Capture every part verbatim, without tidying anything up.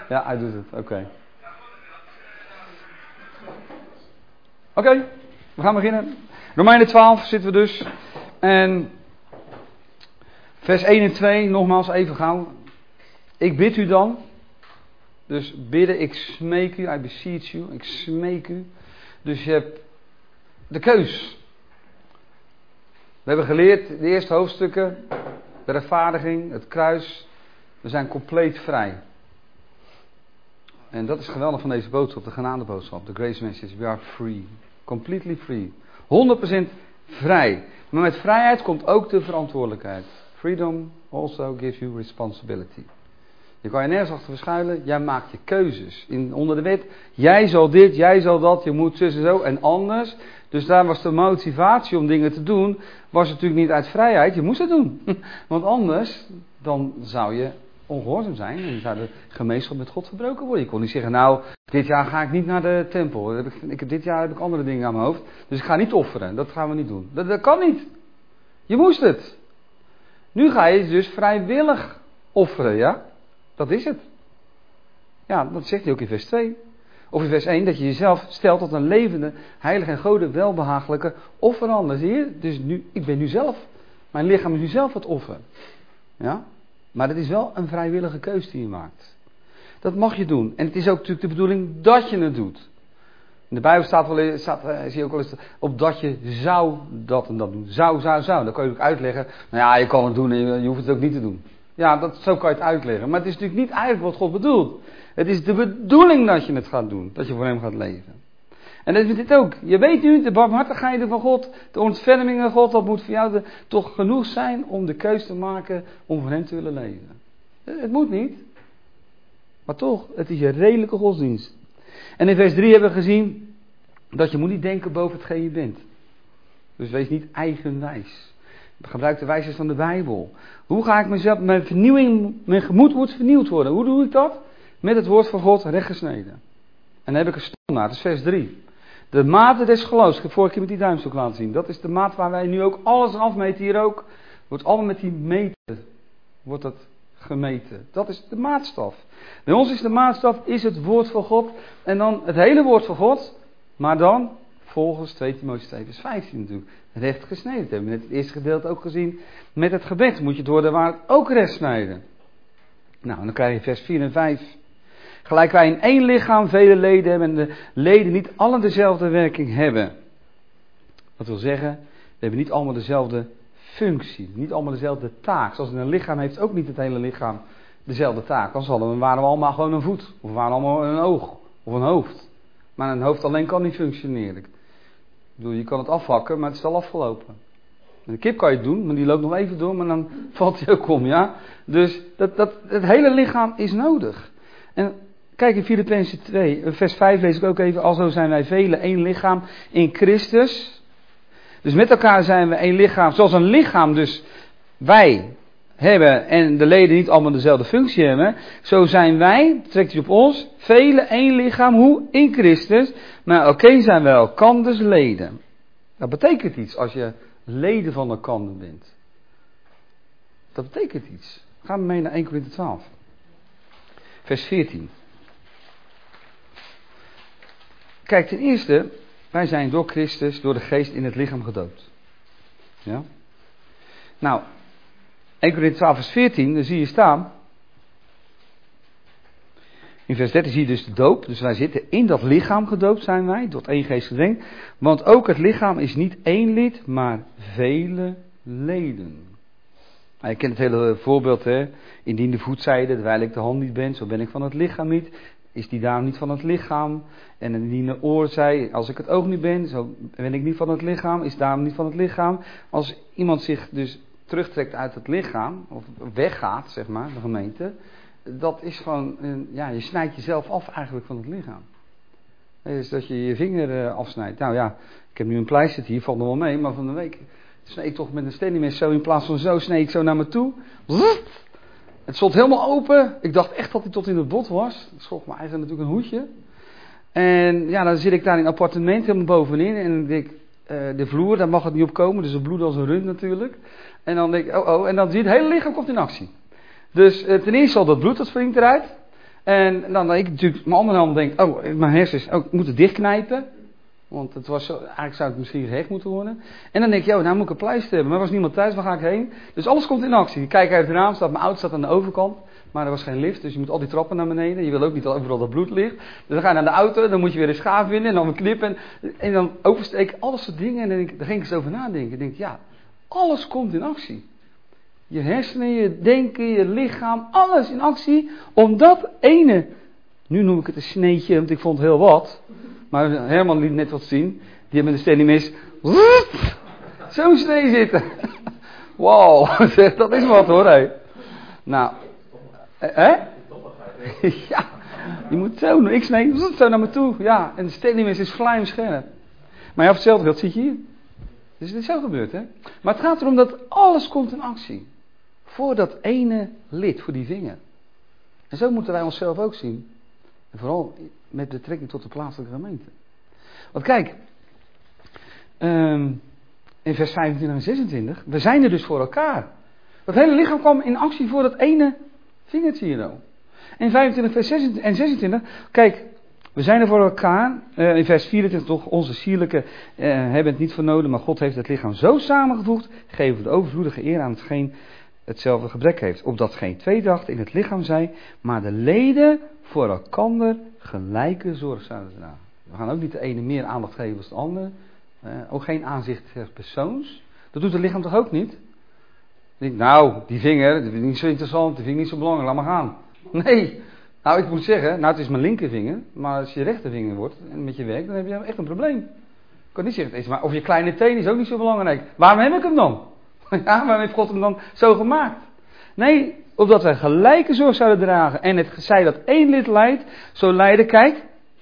Ja, hij doet het. Oké. Okay. Oké, okay, we gaan beginnen. Romeinen twaalf zitten we dus. En vers één en twee, nogmaals even gauw. Ik bid u dan. Dus bidden, ik smeek u, I beseech you, ik smeek u. Dus je hebt de keus. We hebben geleerd, de eerste hoofdstukken, de rechtvaardiging, het kruis. We zijn compleet vrij. En dat is geweldig van deze boodschap, de genadeboodschap, de grace message. We are free. Completely free. honderd procent vrij. Maar met vrijheid komt ook de verantwoordelijkheid. Freedom also gives you responsibility. Je kan je nergens achter verschuilen. Jij maakt je keuzes. In, onder de wet. Jij zal dit, jij zal dat. Je moet zus en zo en anders. Dus daar was de motivatie om dingen te doen. Was natuurlijk niet uit vrijheid. Je moest het doen. Want anders dan zou je ongehoorzaam zijn. En zou de gemeenschap met God verbroken worden. Je kon niet zeggen, nou, dit jaar ga ik niet naar de tempel. Heb ik, ik, heb, dit jaar heb ik andere dingen aan mijn hoofd. Dus ik ga niet offeren. Dat gaan we niet doen. Dat, dat kan niet. Je moest het. Nu ga je dus vrijwillig offeren, ja? Dat is het. Ja, dat zegt hij ook in vers twee. Of in vers één, dat je jezelf stelt tot een levende, heilige en gode welbehagelijke offerande. Zie je? Dus nu, ik ben nu zelf, mijn lichaam is nu zelf het offer. Ja? Maar het is wel een vrijwillige keus die je maakt. Dat mag je doen. En het is ook natuurlijk de bedoeling dat je het doet. In de Bijbel staat wel eens, staat, zie je ook wel eens op dat je zou dat en dat doen. Zou, zou, zou. Dan kan je ook uitleggen. Nou ja, je kan het doen en je hoeft het ook niet te doen. Ja, dat, zo kan je het uitleggen. Maar het is natuurlijk niet eigenlijk wat God bedoelt. Het is de bedoeling dat je het gaat doen. Dat je voor hem gaat leven. En dat is dit ook. Je weet nu, de barmhartigheid van God, de ontferming van God, dat moet voor jou de, toch genoeg zijn om de keus te maken om voor hem te willen leven. Het moet niet. Maar toch, het is je redelijke godsdienst. En in vers drie hebben we gezien dat je moet niet denken boven hetgeen je bent. Dus wees niet eigenwijs. Gebruik de wijsheid van de Bijbel. Hoe ga ik mezelf, mijn vernieuwing, mijn gemoed moet vernieuwd worden. Hoe doe ik dat? Met het woord van God rechtgesneden. En dan heb ik een standaard, dat is vers drie. De mate des geloofs, ik heb vorige keer met die duimstok laten zien. Dat is de maat waar wij nu ook alles afmeten, hier ook. Wordt allemaal met die meter, wordt dat gemeten. Dat is de maatstaf. Bij ons is de maatstaf, is het woord van God. En dan het hele woord van God. Maar dan, volgens twee Timotheüs twee vers vijftien natuurlijk. Recht gesneden. Dat hebben we net het eerste gedeelte ook gezien. Met het gebed moet je door de waarheid ook recht snijden. Nou, en dan krijg je vers vier en vijf. Gelijk wij in één lichaam vele leden hebben en de leden niet allen dezelfde werking hebben. Dat wil zeggen, we hebben niet allemaal dezelfde functie. Niet allemaal dezelfde taak. Zoals in een lichaam heeft ook niet het hele lichaam dezelfde taak. Anders hadden we, waren we allemaal gewoon een voet. Of we waren allemaal een oog. Of een hoofd. Maar een hoofd alleen kan niet functioneren. Ik bedoel, je kan het afhakken, maar het is al afgelopen. Een kip kan je het doen, maar die loopt nog even door, maar dan valt hij ook om, ja. Dus dat, dat, het hele lichaam is nodig. En kijk in Filippenzen twee, vers vijf lees ik ook even. Alzo zijn wij velen één lichaam in Christus. Dus met elkaar zijn we één lichaam. Zoals een lichaam dus wij hebben en de leden niet allemaal dezelfde functie hebben. Zo zijn wij, trekt hij op ons, velen één lichaam. Hoe? In Christus. Maar oké zijn wij elkanders leden. Dat betekent iets als je leden van elkander bent. Dat betekent iets. Gaan we mee naar Eerste Korinthe twaalf. Vers veertien. Kijk, ten eerste, wij zijn door Christus, door de geest in het lichaam gedoopt. Ja? Nou, Eerste Korinthe twaalf vers veertien, daar zie je staan. In vers dertien zie je dus de doop. Dus wij zitten in dat lichaam gedoopt zijn wij, tot één geest gedrenkt. Want ook het lichaam is niet één lid, maar vele leden. Nou, je kent het hele voorbeeld, hè. Indien de voet zeide, terwijl ik de hand niet ben, zo ben ik van het lichaam niet. Is die daarom niet van het lichaam? En indien de oor zei, als ik het oog niet ben, zo ben ik niet van het lichaam. Is daarom niet van het lichaam. Als iemand zich dus terugtrekt uit het lichaam, of weggaat, zeg maar, de gemeente. Dat is gewoon, ja, je snijdt jezelf af eigenlijk van het lichaam. Dus dat je je vinger afsnijdt. Nou ja, ik heb nu een pleister hier, valt nog wel mee, maar van de week sneed ik toch met een stenniemes zo in plaats van zo, sneed ik zo naar me toe. Het stond helemaal open. Ik dacht echt dat hij tot in het bot was. Dat schrok me eigenlijk natuurlijk een hoedje. En ja, dan zit ik daar in een appartement helemaal bovenin. En dan denk ik, uh, de vloer, daar mag het niet op komen. Dus het bloed als een rund natuurlijk. En dan denk ik, oh oh. En dan zie je het hele lichaam komt in actie. Dus uh, ten eerste al dat bloed, dat springt eruit. En dan ik natuurlijk mijn andere hand denk, oh, mijn hersens, oh, ik moet het dichtknijpen. Want het was zo, eigenlijk zou het misschien gehecht moeten worden. En dan denk je, oh, nou moet ik een pleister hebben. Maar er was niemand thuis, waar ga ik heen? Dus alles komt in actie. Ik kijk uit het raam, staat, mijn auto staat aan de overkant. Maar er was geen lift, dus je moet al die trappen naar beneden. Je wil ook niet dat overal dat bloed ligt. Dus dan ga je naar de auto, dan moet je weer een schaaf vinden en dan een knip. En, en dan oversteken, alles soort dingen. En dan, denk ik, dan ging ik eens over nadenken. Ik denk, ja, alles komt in actie. Je hersenen, je denken, je lichaam, alles in actie. Om dat ene, nu noem ik het een sneetje, want ik vond het heel wat. Maar Herman liet net wat zien. Die heeft met de stelling mis. Zo'n snee zitten. Wow, dat is wat hoor. Hé. Nou, hè? Ja, je moet zo doen. Ik snee zo naar me toe. Ja, en de stelling mis is vlijmscherp. Maar ja, op hetzelfde dat zie je hier. Dus het is zo gebeurd, hè? Maar het gaat erom dat alles komt in actie. Voor dat ene lid, voor die vinger. En zo moeten wij onszelf ook zien. En vooral met betrekking tot de plaatselijke gemeente. Want kijk, um, in vers vijfentwintig en zesentwintig, we zijn er dus voor elkaar. Dat hele lichaam kwam in actie voor dat ene vingertje hier. In vijfentwintig vers zesentwintig en zesentwintig, kijk, we zijn er voor elkaar. Uh, in vers vierentwintig toch, onze sierlijke uh, hebben het niet voor nodig, maar God heeft het lichaam zo samengevoegd, geven we de overvloedige eer aan hetgeen hetzelfde gebrek heeft. Opdat geen tweedracht in het lichaam zij, maar de leden voor elkander gelijke zorg zouden dragen. We gaan ook niet de ene meer aandacht geven als de ander. Uh, ook geen aanzicht des persoons. Dat doet het lichaam toch ook niet? Ik denk, nou, die vinger, dat vind ik niet zo interessant, die vind ik niet zo belangrijk, laat maar gaan. Nee, nou ik moet zeggen, nou het is mijn linkervinger, maar als je rechtervinger wordt en met je werk, dan heb je echt een probleem. Ik kan niet zeggen, maar of je kleine teen is ook niet zo belangrijk. Waarom heb ik hem dan? Ja, waarom heeft God hem dan zo gemaakt? Nee, opdat wij gelijke zorg zouden dragen. En het zij dat één lid lijdt, zo lijden, kijk,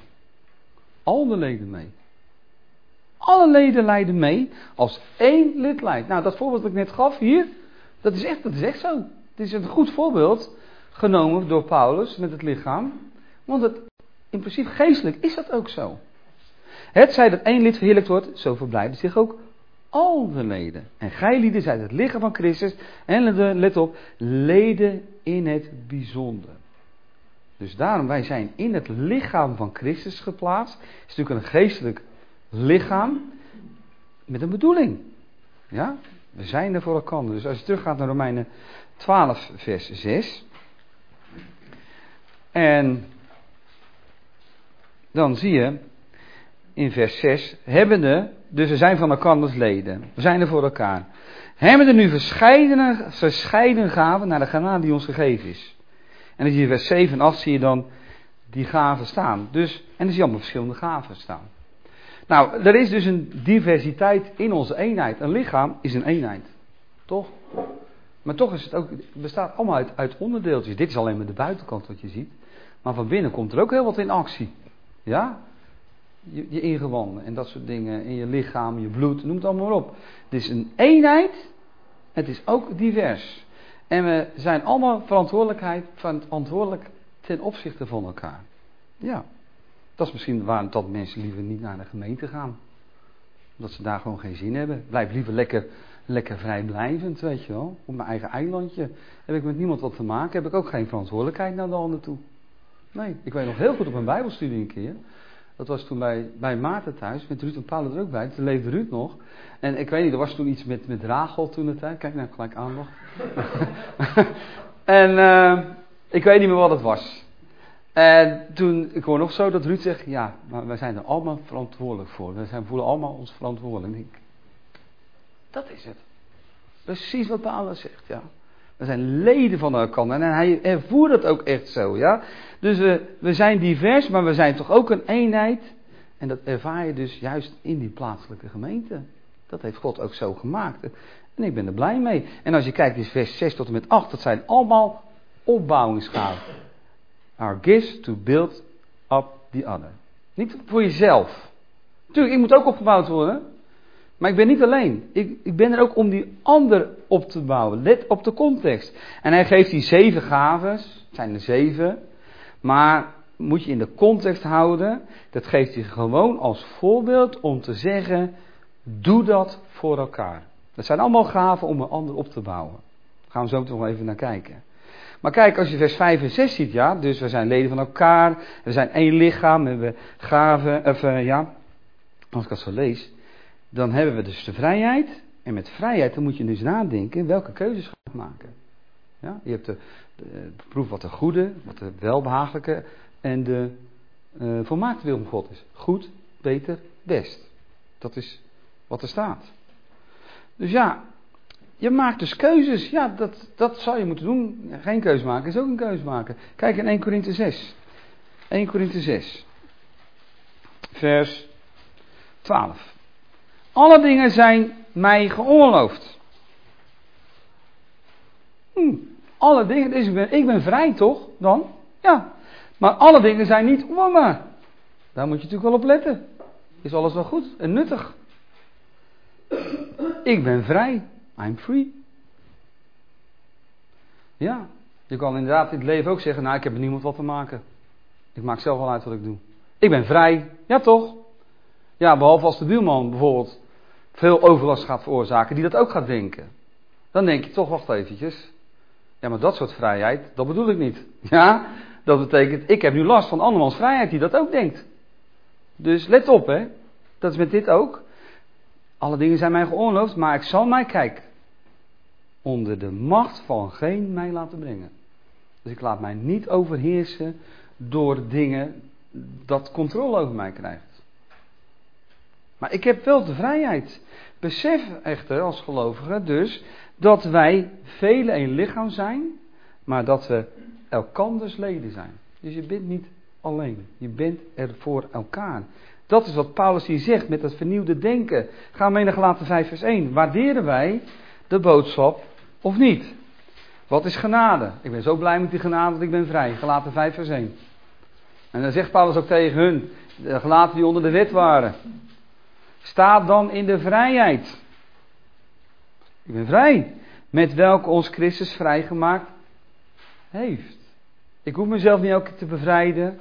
al de leden mee. Alle leden lijden mee als één lid lijdt. Nou, dat voorbeeld dat ik net gaf hier, dat is echt, dat is echt zo. Het is een goed voorbeeld genomen door Paulus met het lichaam. Want het, in principe geestelijk is dat ook zo. Het zij dat één lid verheerlijkt wordt, zo verblijden zich ook al de leden. En gij lieden zijt het lichaam van Christus. En let op, leden in het bijzonder. Dus daarom, wij zijn in het lichaam van Christus geplaatst. Het is natuurlijk een geestelijk lichaam met een bedoeling. Ja, we zijn er voor elkaar. Dus als je teruggaat naar Romeinen twaalf vers zes. En dan zie je in vers zes, hebbende, dus we zijn van elkanders leden. We zijn er voor elkaar. Hebbende nu verscheidene, verscheiden gaven naar de genade die ons gegeven is. En dan zie je vers zeven en acht zie je dan die gaven staan. Dus, en dan zie je allemaal verschillende gaven staan. Nou, er is dus een diversiteit in onze eenheid. Een lichaam is een eenheid. Toch? Maar toch is het ook, het bestaat allemaal uit, uit onderdeeltjes. Dit is alleen maar de buitenkant wat je ziet. Maar van binnen komt er ook heel wat in actie. Ja? Je, je ingewanden en dat soort dingen. En je lichaam, je bloed, noem het allemaal maar op. Het is een eenheid. Het is ook divers. En we zijn allemaal verantwoordelijkheid, verantwoordelijk ten opzichte van elkaar. Ja. Dat is misschien waarom dat mensen liever niet naar de gemeente gaan. Omdat ze daar gewoon geen zin hebben. Blijf liever lekker, lekker vrijblijvend, weet je wel. Op mijn eigen eilandje. Heb ik met niemand wat te maken. Heb ik ook geen verantwoordelijkheid naar de ander toe. Nee, ik weet nog heel goed op een bijbelstudie een keer. Dat was toen bij, bij Maarten thuis. Met Ruud en Paul er ook bij. Toen leefde Ruud nog. En ik weet niet, er was toen iets met, met Rachel toen het tijd. Kijk nou gelijk aan nog. en uh, ik weet niet meer wat het was. En toen, ik hoor nog zo dat Ruud zegt, ja, maar wij zijn er allemaal verantwoordelijk voor. We zijn, voelen allemaal ons verantwoordelijk. Ik, dat is het. Precies wat Paulus zegt, ja. We zijn leden van elkaar en hij ervoert dat ook echt zo, ja. Dus we, we zijn divers, maar we zijn toch ook een eenheid. En dat ervaar je dus juist in die plaatselijke gemeente. Dat heeft God ook zo gemaakt. En ik ben er blij mee. En als je kijkt in vers zes tot en met acht, dat zijn allemaal opbouwingsgaven. Our gifts to build up the other. Niet voor jezelf. Tuurlijk, ik moet ook opgebouwd worden. Maar ik ben niet alleen. Ik, ik ben er ook om die ander op te bouwen. Let op de context. En hij geeft die zeven gaven. Het zijn er zeven. Maar moet je in de context houden. Dat geeft hij gewoon als voorbeeld om te zeggen. Doe dat voor elkaar. Dat zijn allemaal gaven om een ander op te bouwen. Daar gaan we zo nog even naar kijken. Maar kijk, als je vers vijf en zes ziet, ja, dus we zijn leden van elkaar, we zijn één lichaam, we hebben gaven, of uh, ja, als ik dat zo lees, dan hebben we dus de vrijheid. En met vrijheid, dan moet je dus nadenken, welke keuzes ga je maken. Ja, je hebt de, de, proef wat de goede, wat de welbehagelijke en de uh, volmaakte wil van God is. Goed, beter, best. Dat is wat er staat. Dus ja, je maakt dus keuzes. Ja, dat, dat zou je moeten doen. Geen keuze maken is ook een keuze maken. Kijk in Eerste Korinthe zes. Eerste Korinthe zes. Vers twaalf. Alle dingen zijn mij geoorloofd. Hm, alle dingen, dus ik ben, ik ben vrij toch, dan? Ja. Maar alle dingen zijn niet om me. Daar moet je natuurlijk wel op letten. Is alles wel goed en nuttig? Ik ben vrij. I'm free. Ja. Je kan inderdaad in het leven ook zeggen, nou ik heb met niemand wat te maken. Ik maak zelf wel uit wat ik doe. Ik ben vrij. Ja toch? Ja, behalve als de buurman bijvoorbeeld veel overlast gaat veroorzaken, die dat ook gaat denken. Dan denk je toch, wacht eventjes. Ja, maar dat soort vrijheid, dat bedoel ik niet. Ja, dat betekent, ik heb nu last van andermans vrijheid die dat ook denkt. Dus let op, hè. Dat is met dit ook. Alle dingen zijn mij geoorloofd, maar ik zal mij, kijk, onder de macht van geen mij laten brengen. Dus ik laat mij niet overheersen door dingen dat controle over mij krijgt. Maar ik heb wel de vrijheid. Besef echter als gelovigen dus dat wij velen een lichaam zijn, maar dat we elkanders leden zijn. Dus je bent niet alleen. Je bent er voor elkaar. Dat is wat Paulus hier zegt met dat vernieuwde denken. Gaan we mee naar Galaten vijf vers één. Waarderen wij de boodschap of niet? Wat is genade? Ik ben zo blij met die genade dat ik ben vrij. Galaten vijf vers één. En dan zegt Paulus ook tegen hun, de gelaten die onder de wet waren. Sta dan in de vrijheid. Ik ben vrij. Met welke ons Christus vrijgemaakt heeft. Ik hoef mezelf niet elke keer te bevrijden.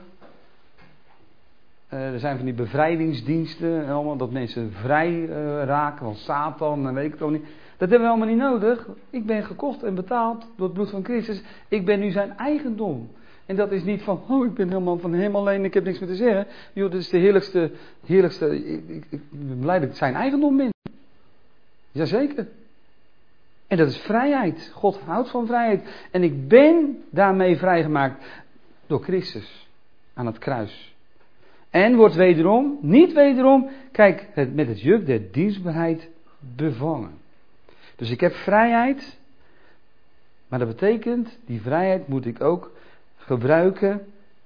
Uh, er zijn van die bevrijdingsdiensten. En allemaal dat mensen vrij uh, raken van Satan. En weet ik het allemaal niet. Dat hebben we allemaal niet nodig. Ik ben gekocht en betaald door het bloed van Christus. Ik ben nu zijn eigendom. En dat is niet van, oh ik ben helemaal van hem alleen, ik heb niks meer te zeggen. Joh, dat is de heerlijkste, heerlijkste, ik, ik, ik ben blij dat ik zijn eigendom ben. Jazeker. En dat is vrijheid. God houdt van vrijheid. En ik ben daarmee vrijgemaakt door Christus aan het kruis. En wordt wederom, niet wederom, kijk, het, met het juk der dienstbaarheid bevangen. Dus ik heb vrijheid, maar dat betekent, die vrijheid moet ik ook gebruiken,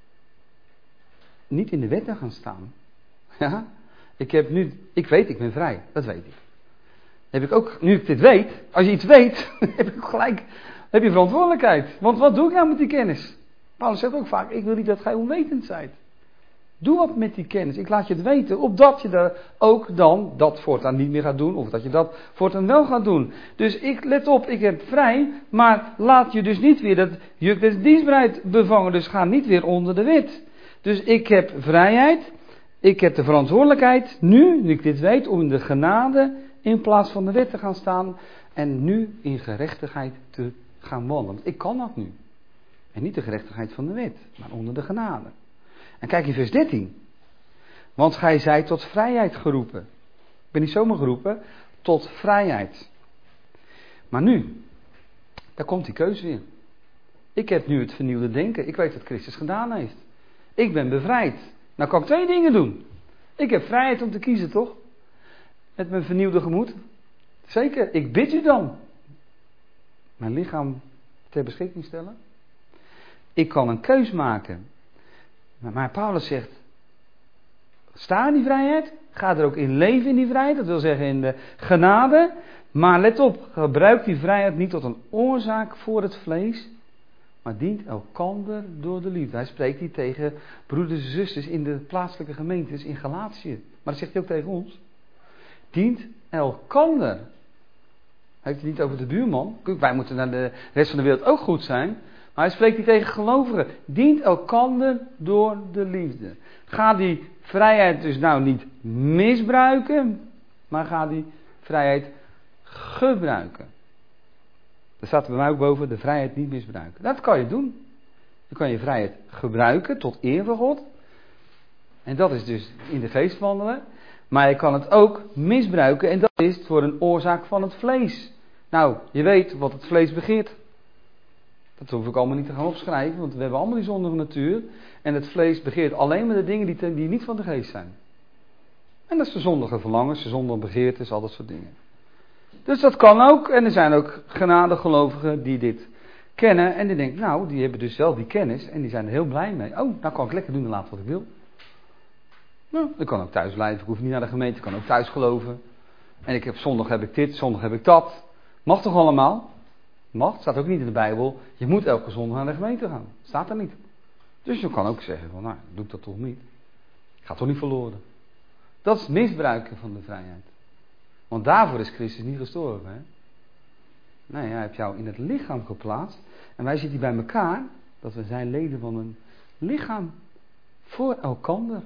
niet in de wetten gaan staan. Ja? Ik heb nu, ik weet, ik ben vrij, dat weet ik. Heb ik ook, nu ik dit weet, als je iets weet, heb ik gelijk, heb je verantwoordelijkheid. Want wat doe ik nou met die kennis? Paulus zegt ook vaak, ik wil niet dat gij onwetend zijt. Doe wat met die kennis. Ik laat je het weten, opdat je er ook dan dat voortaan niet meer gaat doen, of dat je dat voortaan wel gaat doen. Dus ik, let op, ik heb vrij, maar laat je dus niet weer dat juk des dienstbaarheid bevangen. Dus ga niet weer onder de wet. Dus ik heb vrijheid, ik heb de verantwoordelijkheid, nu, nu ik dit weet, om in de genade in plaats van de wet te gaan staan en nu in gerechtigheid te gaan wandelen. Want ik kan dat nu. En niet de gerechtigheid van de wet, maar onder de genade. En kijk in vers dertien. Want gij zijt tot vrijheid geroepen. Ik ben niet zomaar geroepen, tot vrijheid. Maar nu, daar komt die keuze weer. Ik heb nu het vernieuwde denken. Ik weet wat Christus gedaan heeft. Ik ben bevrijd. Nou kan ik twee dingen doen. Ik heb vrijheid om te kiezen, toch? Met mijn vernieuwde gemoed. Zeker, ik bid u dan. Mijn lichaam ter beschikking stellen. Ik kan een keus maken. Maar Paulus zegt, sta in die vrijheid, ga er ook in leven in die vrijheid, dat wil zeggen in de genade, maar let op, gebruik die vrijheid niet tot een oorzaak voor het vlees, maar dient elkander door de liefde. Hij spreekt hier tegen broeders en zusters in de plaatselijke gemeentes in Galatië, maar dat zegt hij ook tegen ons. Dient elkander. Hij heeft het niet over de buurman, wij moeten naar de rest van de wereld ook goed zijn. Maar hij spreekt hier tegen gelovigen. Dient elkander door de liefde. Ga die vrijheid dus nou niet misbruiken. Maar ga die vrijheid gebruiken. Er staat er bij mij ook boven, de vrijheid niet misbruiken. Dat kan je doen. Je kan je vrijheid gebruiken tot eer van God. En dat is dus in de geest wandelen. Maar je kan het ook misbruiken en dat is voor een oorzaak van het vlees. Nou, je weet wat het vlees begeert. Dat hoef ik allemaal niet te gaan opschrijven, want we hebben allemaal die zondige natuur. En het vlees begeert alleen maar de dingen die, te, die niet van de geest zijn. En dat is de zondige verlangens, de zondige begeertes, al dat soort dingen. Dus dat kan ook. En er zijn ook genadegelovigen die dit kennen. En die denken, nou, die hebben dus wel die kennis. En die zijn er heel blij mee. Oh, nou kan ik lekker doen en laten wat ik wil. Nou, ik kan ook thuis blijven. Ik hoef niet naar de gemeente. Ik kan ook thuis geloven. En ik heb, zondag heb ik dit, zondag heb ik dat. Mag toch allemaal? Mag. Staat ook niet in de Bijbel. Je moet elke zondag naar de gemeente gaan. Staat er niet. Dus je kan ook zeggen van, nou, doe ik dat toch niet. Ik ga toch niet verloren. Dat is misbruiken van de vrijheid. Want daarvoor is Christus niet gestorven. Hè? Nee, hij heeft jou in het lichaam geplaatst. En wij zitten hier bij elkaar. Dat we zijn leden van een lichaam. Voor elkander.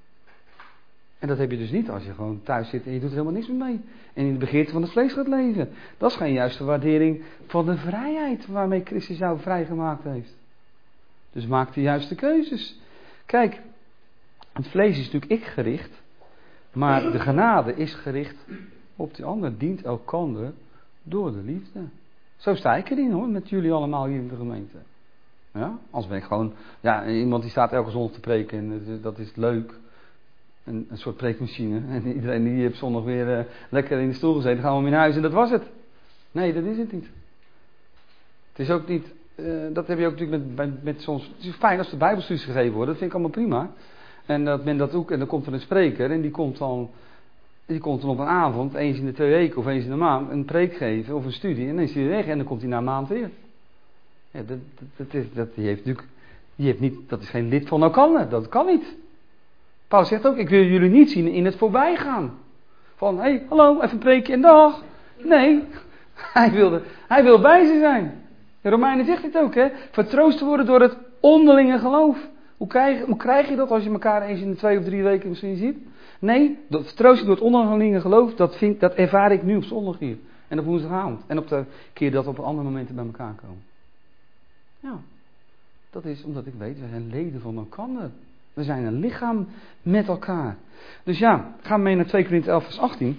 En dat heb je dus niet als je gewoon thuis zit en je doet er helemaal niks meer mee. En in de begeerte van het vlees gaat leven. Dat is geen juiste waardering van de vrijheid waarmee Christus jou vrijgemaakt heeft. Dus maak de juiste keuzes. Kijk, het vlees is natuurlijk ik gericht. Maar de genade is gericht op die ander. Dient elkander door de liefde. Zo sta ik erin hoor, met jullie allemaal hier in de gemeente. Ja, als ben ik gewoon, ja, iemand die staat elke zondag te preken en dat is leuk. Een, een soort preekmachine. En iedereen die heeft zondag weer uh, lekker in de stoel gezeten. Dan gaan we weer naar huis en dat was het. Nee, dat is het niet. Het is ook niet, uh, dat heb je ook natuurlijk met, met, met soms, het is fijn als de bijbelstudies gegeven worden. Dat vind ik allemaal prima. En dat men dat ook, en dan komt er een spreker en die komt dan, die komt dan op een avond, eens in de twee weken of eens in de maand, een preek geven of een studie. En dan is hij weer weg en dan komt hij na een maand weer. Ja, dat, dat, dat, is, dat, die heeft natuurlijk, die heeft niet, dat is geen lid van elkaar. Dat kan niet. Paulus zegt ook, ik wil jullie niet zien in het voorbijgaan. Van, hé, hey, hallo, even een preekje en dag. Nee, hij, wilde, hij wil bij ze zijn. De Romeinen zegt dit ook, hè. Vertroost te worden door het onderlinge geloof. Hoe krijg, hoe krijg je dat als je elkaar eens in de twee of drie weken misschien ziet? Nee, dat vertroost door het onderlinge geloof, dat, vind, dat ervaar ik nu op zondag hier. En op woensdagavond. En op de keer dat we op andere momenten bij elkaar komen. Ja, dat is omdat ik weet, we zijn leden van elkaar. We zijn een lichaam met elkaar. Dus ja, gaan we mee naar twee Korinthe elf vers achttien.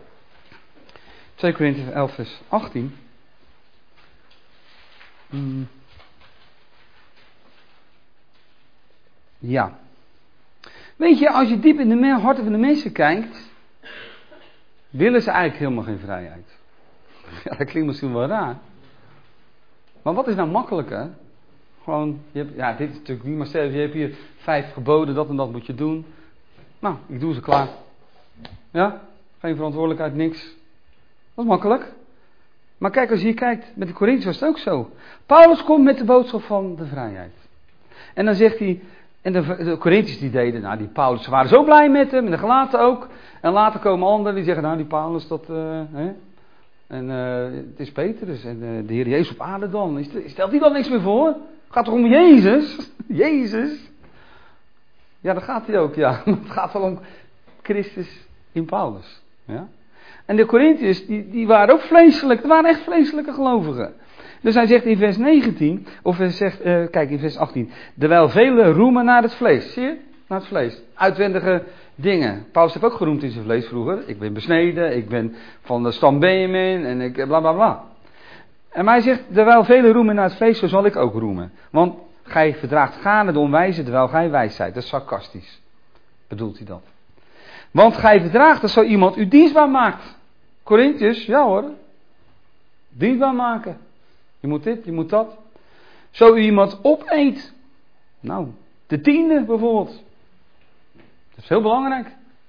twee Korinthe elf vers achttien. Hmm. Ja. Weet je, als je diep in de harten van de mensen kijkt, willen ze eigenlijk helemaal geen vrijheid. Ja, dat klinkt misschien wel raar. Maar wat is nou makkelijker? Gewoon, je hebt, ja, dit is natuurlijk niet, maar stel je hebt hier vijf geboden, dat en dat moet je doen. Nou, ik doe ze klaar. Ja, geen verantwoordelijkheid, niks. Dat is makkelijk. Maar kijk, als je hier kijkt, met de Korinthiërs was het ook zo. Paulus komt met de boodschap van de vrijheid. En dan zegt hij, en de, de Korinthiërs die deden, nou die Paulus, ze waren zo blij met hem, en de Galaten ook. En later komen anderen die zeggen, nou die Paulus, dat, uh, hè. En uh, het is Petrus en uh, de Heer Jezus op aarde dan. Stelt hij dan niks meer voor? Het gaat toch om Jezus? Jezus? Ja, dat gaat hij ook, ja. Het gaat wel om Christus in Paulus. Ja? En de Korinthiërs, die, die waren ook vleeselijk. Dat waren echt vleeselijke gelovigen. Dus hij zegt in vers negentien, of hij zegt, uh, kijk in vers achttien. Terwijl velen roemen naar het vlees. Zie je? Naar het vlees. Uitwendige dingen. Paulus heeft ook geroemd in zijn vlees vroeger. Ik ben besneden, ik ben van de stam Benjamin en ik bla bla bla. En hij zegt, terwijl velen roemen naar het vlees, zo zal ik ook roemen. Want gij verdraagt gaarne de onwijze, terwijl gij wijs zijt. Dat is sarcastisch. Bedoelt hij dat? Want gij verdraagt dat zo iemand u dienstbaar maakt. Korinthiërs, ja hoor. Dienstbaar maken. Je moet dit, je moet dat. Zo u iemand opeet. Nou, de tiende bijvoorbeeld. Dat is heel belangrijk.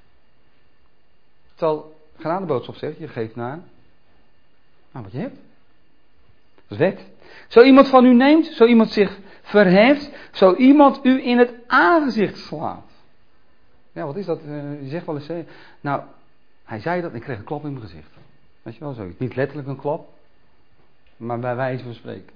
Terwijl genadeboodschap zegt, je geeft naar nou, wat je hebt. Dat is wet. Zo iemand van u neemt, zo iemand zich verheft, zo iemand u in het aangezicht slaat. Ja, wat is dat? Uh, je zegt wel eens, hè? Nou, hij zei dat en ik kreeg een klap in mijn gezicht. Weet je wel, zoiets. Niet letterlijk een klap, maar bij wijze van spreken.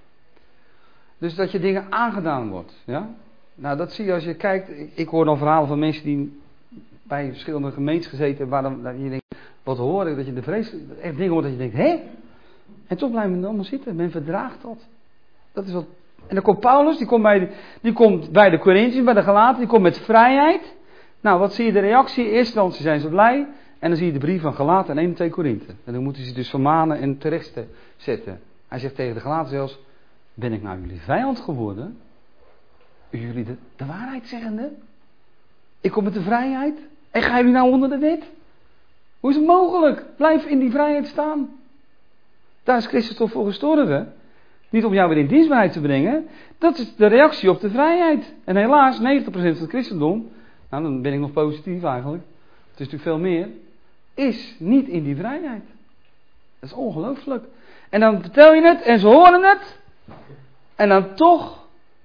Dus dat je dingen aangedaan wordt, ja. Nou, dat zie je als je kijkt. Ik, ik hoor dan verhalen van mensen die bij verschillende gemeentes gezeten hebben, waar dan, dat je denkt, wat hoor ik, dat je de vrees, echt dingen hoort dat je denkt, hé? En toch blijven we allemaal zitten. Men verdraagt dat. Dat is wat. En dan komt Paulus, die komt bij de, die komt bij de Corinthiërs, bij de Galaten, die komt met vrijheid. Nou, wat zie je de reactie? In eerste instantie zijn ze blij. En dan zie je de brief van Galaten en één en twee Korinthe. En dan moeten ze dus vermanen en terecht zetten. Hij zegt tegen de Galaten zelfs, ben ik nou jullie vijand geworden? Jullie de, de waarheid zeggende? Ik kom met de vrijheid. En gaan jullie nou onder de wet? Hoe is het mogelijk? Blijf in die vrijheid staan. Daar is Christus toch voor gestorven. Niet om jou weer in dienstbaarheid te brengen. Dat is de reactie op de vrijheid. En helaas, negentig procent van het christendom, nou dan ben ik nog positief eigenlijk. Het is natuurlijk veel meer. Is niet in die vrijheid. Dat is ongelooflijk. En dan vertel je het en ze horen het. En dan toch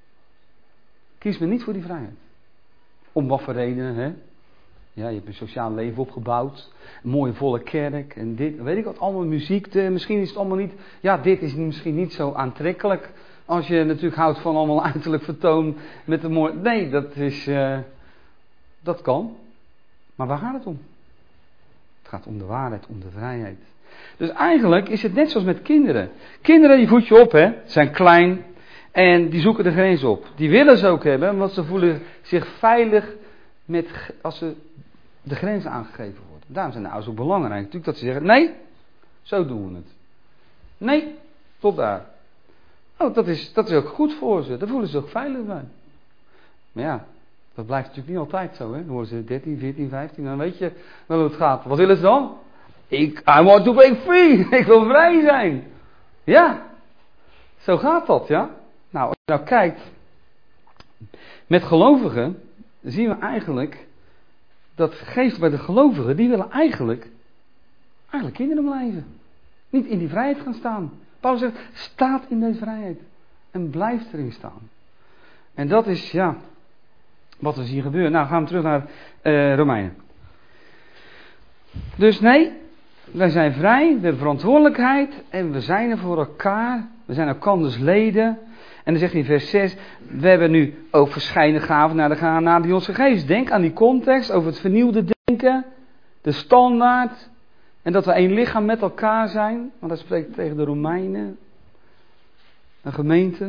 kiest men niet voor die vrijheid. Om wat voor redenen, hè? Ja, je hebt een sociaal leven opgebouwd. Een mooie volle kerk. En dit, weet ik wat, allemaal muziek. Te, misschien is het allemaal niet... Ja, dit is misschien niet zo aantrekkelijk. Als je natuurlijk houdt van allemaal uiterlijk vertoon. Met een mooi... Nee, dat is... Uh, dat kan. Maar waar gaat het om? Het gaat om de waarheid, om de vrijheid. Dus eigenlijk is het net zoals met kinderen. Kinderen, die voed je op, hè. Zijn klein. En die zoeken de grens op. Die willen ze ook hebben. Want ze voelen zich veilig met, als ze de grenzen aangegeven worden. Daarom zijn de ouders ook belangrijk. Natuurlijk dat ze zeggen, nee, zo doen we het. Nee, tot daar. Oh, dat is, dat is ook goed voor ze. Daar voelen ze zich ook veilig bij. Maar ja, dat blijft natuurlijk niet altijd zo. Hè? Dan worden ze dertien, veertien, vijftien. Dan weet je wel hoe het gaat. Wat willen ze dan? Ik, I want to break free. Ik wil vrij zijn. Ja, zo gaat dat, ja. Nou, als je nou kijkt, met gelovigen zien we eigenlijk dat geest bij de gelovigen, die willen eigenlijk, eigenlijk kinderen blijven. Niet in die vrijheid gaan staan. Paulus zegt, staat in deze vrijheid. En blijft erin staan. En dat is, ja, wat er hier gebeurt. Nou, gaan we terug naar uh, Romeinen. Dus nee, wij zijn vrij, we hebben verantwoordelijkheid en we zijn er voor elkaar. We zijn elkanders leden. En dan zegt hij in vers zes, we hebben nu ook verscheiden gaven naar de genade die ons gegeven is. Denk aan die context over het vernieuwde denken, de standaard. En dat we één lichaam met elkaar zijn. Want hij spreekt tegen de Romeinen, een gemeente.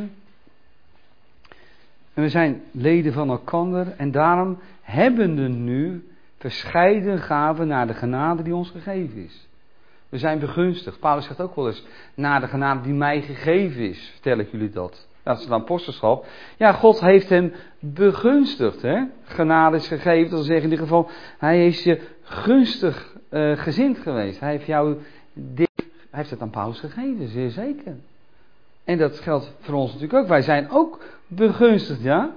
En we zijn leden van elkander en daarom hebben we nu verscheiden gaven naar de genade die ons gegeven is. We zijn begunstigd. Paulus zegt ook wel eens, naar de genade die mij gegeven is, vertel ik jullie dat. Dat is het apostelschap. Ja, God heeft hem begunstigd. Hè? Genade is gegeven, dat wil zeggen in dit geval, hij is je gunstig uh, gezind geweest. Hij heeft jou dit, hij heeft het aan Paulus gegeven, zeer zeker. En dat geldt voor ons natuurlijk ook. Wij zijn ook begunstigd, ja?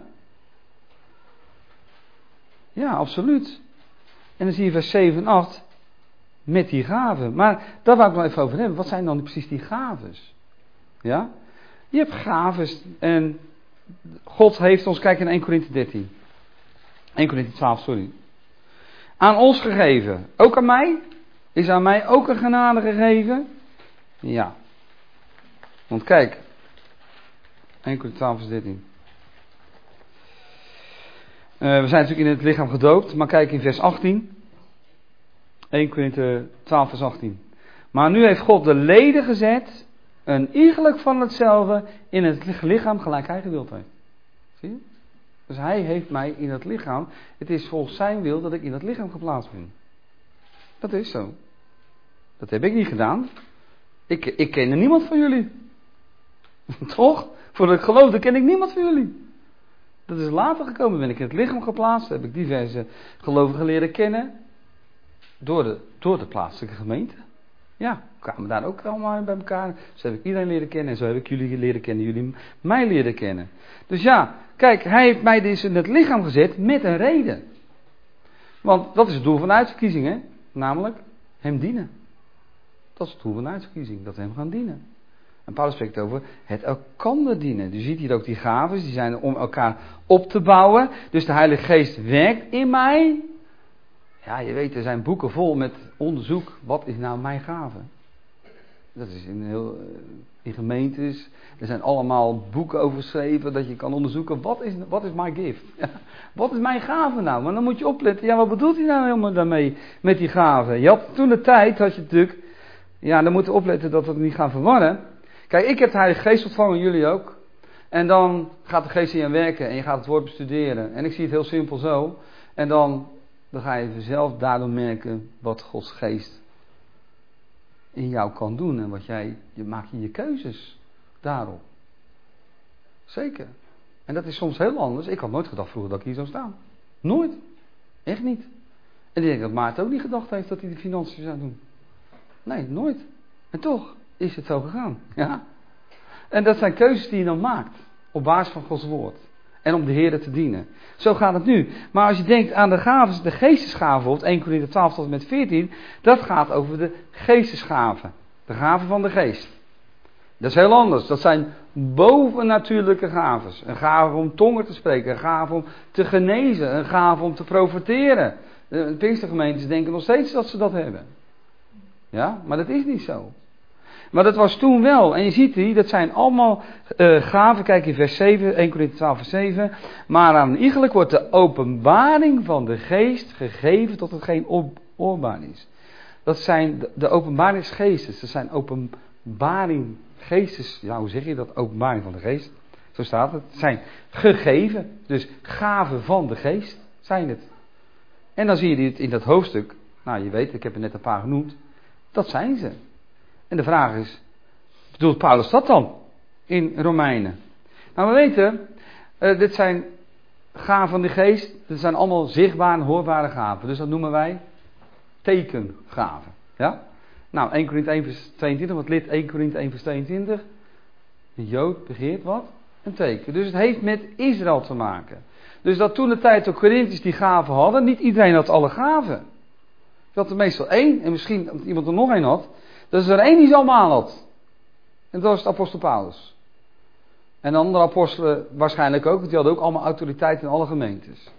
Ja, absoluut. En dan zie je vers zeven en acht met die gaven. Maar daar wou ik nog even over hebben. Wat zijn dan precies die gaves? Ja? Je hebt gaves en God heeft ons, kijk in één Korinthe dertien. één Korinthe twaalf, sorry. Aan ons gegeven. Ook aan mij? Is aan mij ook een genade gegeven? Ja. Want kijk. één Korinthe twaalf vers dertien. Uh, we zijn natuurlijk in het lichaam gedoopt, maar kijk in vers achttien. één Korinthe twaalf vers achttien. Maar nu heeft God de leden gezet, een iegelijk van hetzelfde, in het lichaam gelijk hij gewild heeft. Zie je? Dus hij heeft mij in het lichaam, het is volgens zijn wil dat ik in het lichaam geplaatst ben. Dat is zo. Dat heb ik niet gedaan. Ik, ik ken niemand van jullie. Toch? Voordat ik geloofde ken ik niemand van jullie. Dat is later gekomen, ben ik in het lichaam geplaatst, heb ik diverse gelovigen leren kennen. Door de, door de plaatselijke gemeente. Ja, kwamen daar ook allemaal bij elkaar. Zo heb ik iedereen leren kennen en zo heb ik jullie leren kennen, jullie mij leren kennen. Dus ja, kijk, hij heeft mij dus in het lichaam gezet met een reden. Want dat is het doel van de uitverkiezing, hè? Namelijk hem dienen. Dat is het doel van de uitverkiezing, dat we hem gaan dienen. En Paulus spreekt over het elkander dienen. Je ziet hier ook die gaven, die zijn er om elkaar op te bouwen. Dus de Heilige Geest werkt in mij. Ja, je weet, er zijn boeken vol met onderzoek. Wat is nou mijn gave? Dat is in, heel, in gemeentes. Er zijn allemaal boeken over geschreven dat je kan onderzoeken. Wat is, wat is my gift? Ja, wat is mijn gave nou? Maar dan moet je opletten. Ja, wat bedoelt hij nou helemaal daarmee met die gave? Je had toen de tijd, had je natuurlijk Ja, dan moeten we opletten dat we het niet gaan verwarren. Kijk, ik heb de Heilige Geest ontvangen, jullie ook. En dan gaat de Geest in je werken en je gaat het woord bestuderen. En ik zie het heel simpel zo. En dan, dan ga je zelf daardoor merken wat Gods Geest in jou kan doen. En wat jij, je maakt je je keuzes daarop. Zeker. En dat is soms heel anders. Ik had nooit gedacht vroeger dat ik hier zou staan. Nooit. Echt niet. En ik denk dat Maarten ook niet gedacht heeft dat hij de financiën zou doen. Nee, nooit. En toch is het zo gegaan. Ja? En dat zijn keuzes die je dan maakt. Op basis van Gods woord. En om de Heer te dienen. Zo gaat het nu. Maar als je denkt aan de gaven, de geestesgaven, of Eerste Korinthe twaalf tot en met veertien. Dat gaat over de geestesgaven. De gaven van de geest. Dat is heel anders. Dat zijn bovennatuurlijke gaven. Een gave om tongen te spreken. Een gave om te genezen. Een gave om te profeteren. De Pinkstergemeentes denken nog steeds dat ze dat hebben. Ja, maar dat is niet zo. Maar dat was toen wel. En je ziet die, dat zijn allemaal uh, gaven. Kijk in vers zeven, Eerste Korinthe twaalf vers zeven. Maar aan iegelijk wordt de openbaring van de geest gegeven tot hetgeen oorbaar is. Dat zijn de, de openbaringsgeestes. Dat zijn openbaring geestes. Ja, hoe zeg je dat? Openbaring van de geest. Zo staat het. Het zijn gegeven. Dus gaven van de geest zijn het. En dan zie je het in dat hoofdstuk. Nou, je weet, ik heb er net een paar genoemd. Dat zijn ze. En de vraag is, bedoelt Paulus dat dan? In Romeinen. Nou, we weten, uh, dit zijn gaven van de geest. Dit zijn allemaal zichtbare en hoorbare gaven. Dus dat noemen wij tekengaven. Ja? Nou, Eerste Korinthe één vers tweeëntwintig, wat lid Eerste Korinthe één vers tweeëntwintig. Een Jood begeert wat? Een teken. Dus het heeft met Israël te maken. Dus dat toen de tijd de Korinthiërs die gaven hadden, niet iedereen had alle gaven. Je had er meestal één, en misschien dat iemand er nog één had. Dat is er één die ze allemaal had. En dat was de apostel Paulus. En de andere apostelen waarschijnlijk ook, want die hadden ook allemaal autoriteit in alle gemeentes.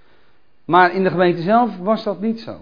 Maar in de gemeente zelf was dat niet zo.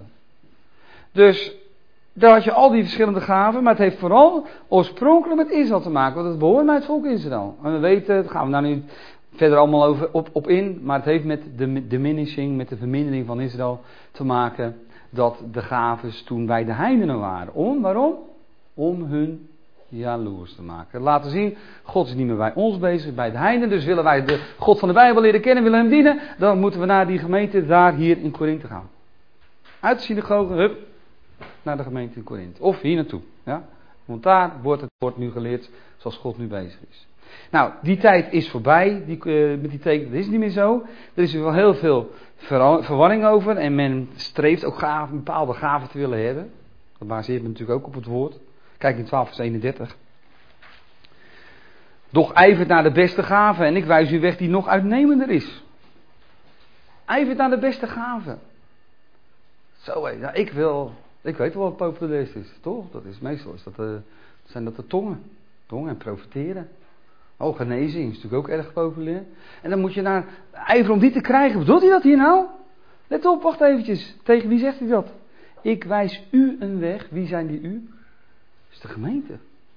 Dus daar had je al die verschillende gaven, maar het heeft vooral oorspronkelijk met Israël te maken, want het behoort bij het volk Israël. En we weten, daar gaan we daar nu verder allemaal over, op, op in, maar het heeft met de diminishing, met de vermindering van Israël te maken, dat de gaven toen bij de heidenen waren. Om, waarom? Om hun jaloers te maken. Laten zien, God is niet meer bij ons bezig, bij de heidenen. Dus willen wij de God van de Bijbel leren kennen, willen hem dienen, dan moeten we naar die gemeente daar hier in Korinthe gaan. Uit de synagoge, hup, naar de gemeente in Korinthe. Of hier naartoe. Ja? Want daar wordt het woord nu geleerd zoals God nu bezig is. Nou, die tijd is voorbij. Die, uh, met die teken, dat is niet meer zo. Er is er wel heel veel ver- verwarring over. En men streeft ook gaven, bepaalde gaven te willen hebben. Dat baseert men natuurlijk ook op het woord. Kijk in twaalf vers eenendertig. Doch ijvert naar de beste gave. En ik wijs u weg die nog uitnemender is. Ijvert naar de beste gave. Zo hé, nou, ik wil... Ik weet wel wat het populairst is, toch? Dat is meestal is dat de, zijn dat de tongen. Tongen en profiteren. Oh, genezing is natuurlijk ook erg populair. En dan moet je naar ijveren om die te krijgen. Bedoelt hij dat hier nou? Let op, wacht eventjes. Tegen wie zegt hij dat? Ik wijs u een weg. Wie zijn die u? Dat is de gemeente.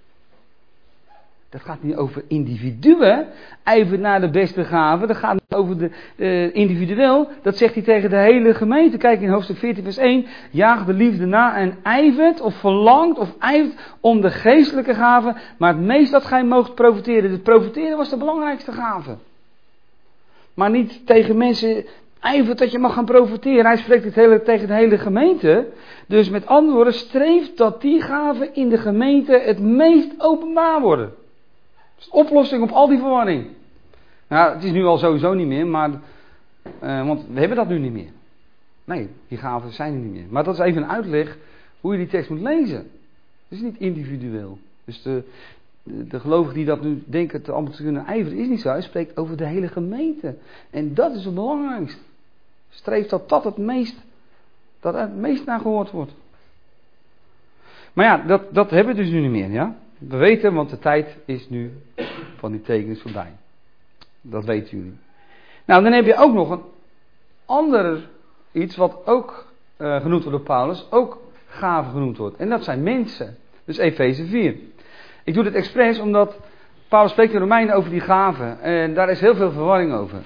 Dat gaat niet over individuen. Ijver naar de beste gaven. Dat gaat niet over de uh, individueel. Dat zegt hij tegen de hele gemeente. Kijk in hoofdstuk veertien vers één. Jaag de liefde na en ijvert of verlangt of ijvert om de geestelijke gaven. Maar het meest dat gij moogt profiteren. Het profiteren was de belangrijkste gave. Maar niet tegen mensen ijvert dat je mag gaan profiteren. Hij spreekt het hele, tegen de hele gemeente. Dus met andere woorden, streeft dat die gaven in de gemeente het meest openbaar worden. Dat is de oplossing op al die verwarring. Nou, het is nu al sowieso niet meer, maar, uh, want we hebben dat nu niet meer. Nee, die gaven zijn er niet meer. Maar dat is even een uitleg hoe je die tekst moet lezen. Het is niet individueel. Dus de, de, de gelovigen die dat nu denken te allemaal te kunnen ijveren, is niet zo. Hij spreekt over de hele gemeente. En dat is het belangrijkste. Streeft dat dat het meest, dat het meest naar gehoord wordt. Maar ja, dat, dat hebben we dus nu niet meer, ja. We weten, want de tijd is nu van die tekens voorbij. Dat weten jullie. Nou, dan heb je ook nog een ander iets wat ook uh, genoemd wordt door Paulus, ook gaven genoemd wordt. En dat zijn mensen. Dus Efeze vier. Ik doe dit expres omdat Paulus spreekt in Romeinen over die gaven. En daar is heel veel verwarring over.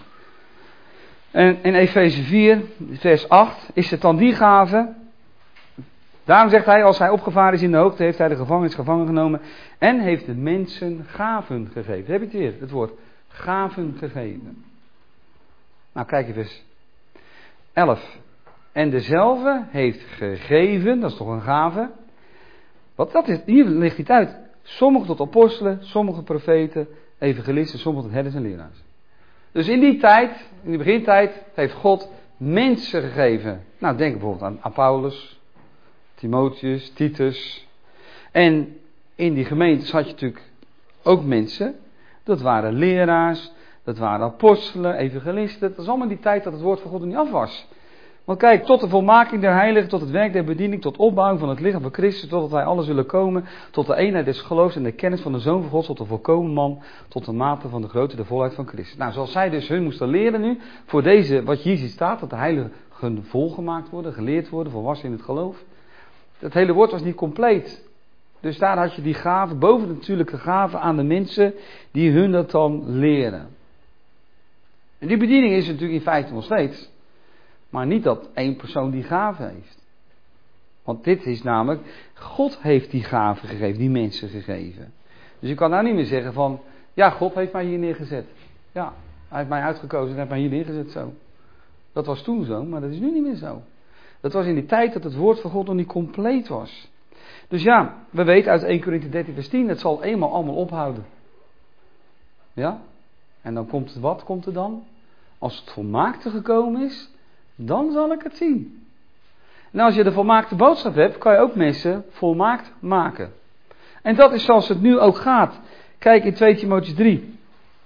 En in Efeze vier, vers acht, is het dan die gave Daarom zegt hij, als hij opgevaren is in de hoogte, heeft hij de gevangenis gevangen genomen en heeft de mensen gaven gegeven. Heb je het weer, het woord gaven gegeven. Nou, kijk even vers elf. En dezelfde heeft gegeven, dat is toch een gave. Wat dat is, hier ligt hij het uit. Sommigen tot apostelen, sommige profeten, evangelisten, sommigen tot herders en leraars. Dus in die tijd, in die begintijd, heeft God mensen gegeven. Nou, denk bijvoorbeeld aan, aan Paulus, Timotheus, Titus. En in die gemeentes had je natuurlijk ook mensen. Dat waren leraars, dat waren apostelen, evangelisten. Dat was allemaal die tijd dat het woord van God er niet af was. Want kijk, tot de volmaking der heiligen, tot het werk der bediening, tot opbouwing van het lichaam van Christus, totdat wij alle zullen komen, tot de eenheid des geloofs en de kennis van de Zoon van God, tot de volkomen man, tot de mate van de grootte de volheid van Christus. Nou, zoals zij dus hun moesten leren nu, voor deze, wat hier ziet staat, dat de heiligen volgemaakt worden, geleerd worden, volwassen in het geloof. Het hele woord was niet compleet. Dus daar had je die gaven, boven de natuurlijke gaven aan de mensen, die hun dat dan leren. En die bediening is natuurlijk in feite nog steeds. Maar niet dat één persoon die gave heeft. Want dit is namelijk, God heeft die gave gegeven, die mensen gegeven. Dus je kan nou niet meer zeggen van, ja, God heeft mij hier neergezet. Ja, hij heeft mij uitgekozen en heeft mij hier neergezet zo. Dat was toen zo, maar dat is nu niet meer zo. Dat was in die tijd dat het woord van God nog niet compleet was. Dus ja, we weten uit Eerste Korinthe dertien vers tien, het zal eenmaal allemaal ophouden. Ja? En dan komt het, wat komt er dan? Als het volmaakte gekomen is, dan zal ik het zien. En als je de volmaakte boodschap hebt, kan je ook mensen volmaakt maken. En dat is zoals het nu ook gaat. Kijk in twee Timotheüs drie.